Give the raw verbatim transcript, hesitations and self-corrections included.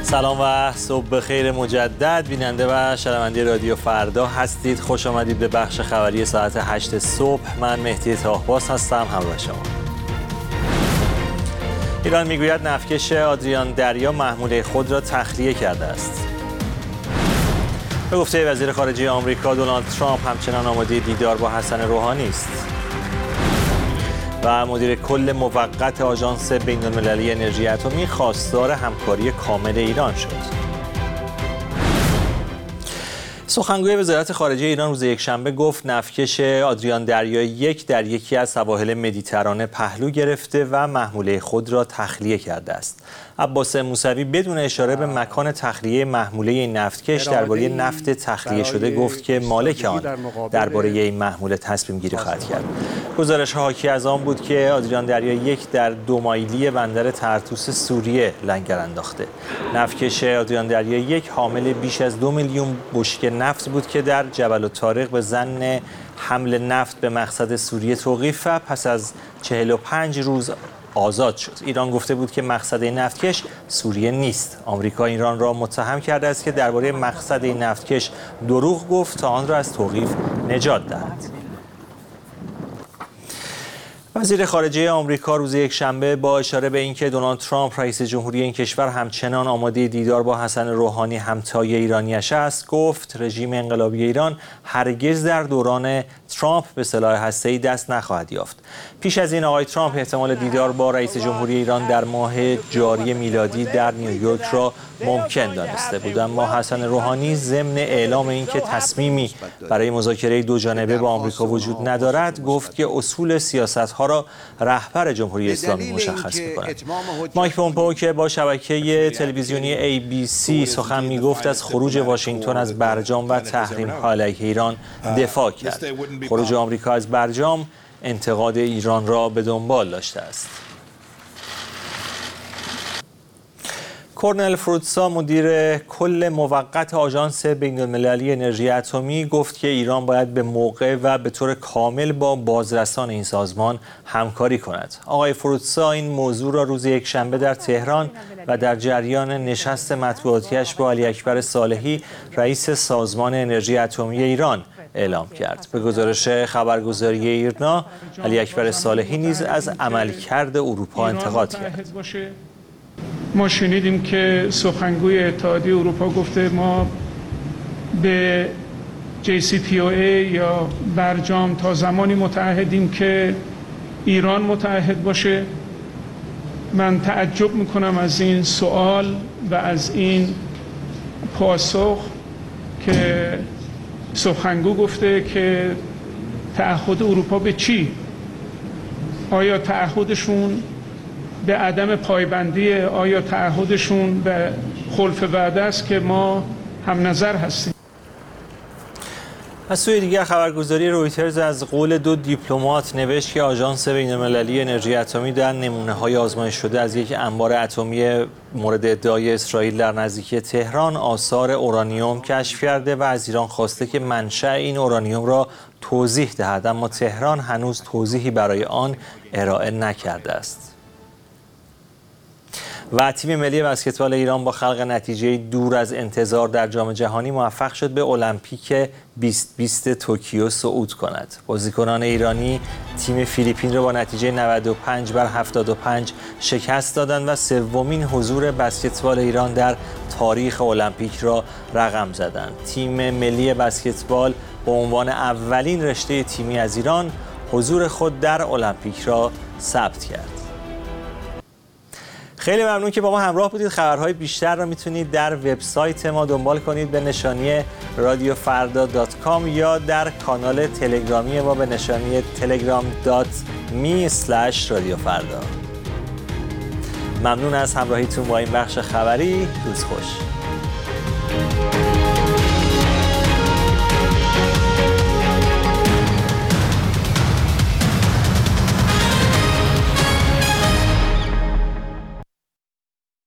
سلام و صبح بخیر مجدد بیننده و شنونده رادیو فردا هستید. خوش آمدید به بخش خبری ساعت هشت صبح. من مهدی طاهباز هستم همراه شما. ایران میگوید نفتکش آدریان دریا محموله خود را تخلیه کرده است. به گفته وزیر خارجه آمریکا دونالد ترامپ همچنان آماده دیدار با حسن روحانی است. و مدیر کل موقت آژانس بین‌المللی انرژی اتمی خواستار همکاری کامل ایران شد. سخنگوی وزارت خارجه ایران روز یکشنبه گفت نفتکش آدریان دریا یک در یکی از سواحل مدیترانه پهلو گرفته و محموله خود را تخلیه کرده است. عباس موسوی بدون اشاره به مکان تخلیه محموله نفتکش درباره نفت تخلیه شده گفت که مالک آن درباره این محموله تصمیم گیری خواهد کرد. گزارش حاکی از آن بود که آدریان دریا یک در دو مایلی بندر طرطوس سوریه لنگر انداخته. نفتکش آدریان دریا یک حامل بیش از دو میلیون بشکه نفت بود که در جبل الطارق به ظن حمل نفت به مقصد سوریه توقیف و پس از چهل و پنج روز آزاد شد. ایران گفته بود که مقصد این نفتکش سوریه نیست. آمریکا ایران را متهم کرده است که درباره مقصد این نفتکش دروغ گفت تا آن را از توقیف نجات دهد. وزیر خارجه آمریکا روز یکشنبه با اشاره به اینکه دونالد ترامپ رئیس جمهوری این کشور همچنان آماده دیدار با حسن روحانی همتای ایرانیش است، گفت رژیم انقلابی ایران هرگز در دوران ترامپ به سلاح هسته‌ای دست نخواهد یافت. پیش از این آقای ترامپ احتمال دیدار با رئیس جمهوری ایران در ماه جاری میلادی در نیویورک را ممکن دانسته بود، اما حسن روحانی ضمن اعلام اینکه تصمیمی برای مذاکره دو جانبه با آمریکا وجود ندارد، گفت که اصول سیاست‌ها را رهبر جمهوری اسلامی مشخص می‌کند. مایک پومپئو که با شبکه تلویزیونی ای بی سی سخن می‌گفت از خروج واشنگتن از برجام و تحریم‌ها علیه ایران دفاع کرد. خروج آمریکا از برجام انتقاد ایران را به دنبال داشته است. کورنل فروتسا مدیر کل موقت آژانس بین‌المللی انرژی اتمی گفت که ایران باید به موقع و به طور کامل با بازرسان این سازمان همکاری کند. آقای فروتسا این موضوع را روز یکشنبه در تهران و در جریان نشست مطبوعاتیش با علی اکبر صالحی رئیس سازمان انرژی اتمی ایران اعلام کرد. به گزارش خبرگزاری ایرنا، علی اکبر صالحی نیز از عملکرد اروپا انتقاد کرد. ما شنیدیم که سخنگوی اتحادیه اروپا گفته ما به جی سی پی او ای یا برجام تا زمانی متعهدیم که ایران متعهد باشه. من تعجب میکنم از این سوال و از این پاسخ که سخنگو گفته که تعهد اروپا به چی؟ آیا تعهدشون به عدم پایبندی، آیا تعهدشون به خلف وعده است که ما هم نظر هستیم؟ از سوی دیگر خبرگزاری رویترز از قول دو دیپلمات نوشت که آژانس بین‌المللی انرژی اتمی در نمونه‌های آزمایش شده از یک انبار اتمی مورد ادعای اسرائیل در نزدیکی تهران آثار اورانیوم کشف کرده و از ایران خواسته که منشأ این اورانیوم را توضیح دهد، اما تهران هنوز توضیحی برای آن ارائه نکرده است. و تیم ملی بسکتبال ایران با خلق نتیجه دور از انتظار در جام جهانی موفق شد به المپیک بیست بیست توکیو صعود کند. بازیکنان ایرانی تیم فیلیپین را با نتیجه نود و پنج بر هفتاد و پنج شکست دادند و سومین حضور بسکتبال ایران در تاریخ المپیک را رقم زدند. تیم ملی بسکتبال به عنوان اولین رشته تیمی از ایران حضور خود در المپیک را ثبت کرد. خیلی ممنون که با ما همراه بودید. خبرهای بیشتر را میتونید در وبسایت ما دنبال کنید به نشانی رادیو فردا دات کام یا در کانال تلگرامی ما به نشانی تلگرام دات می اسلش رادیو فردا. ممنون از همراهیتون با این بخش خبری. روز خوش.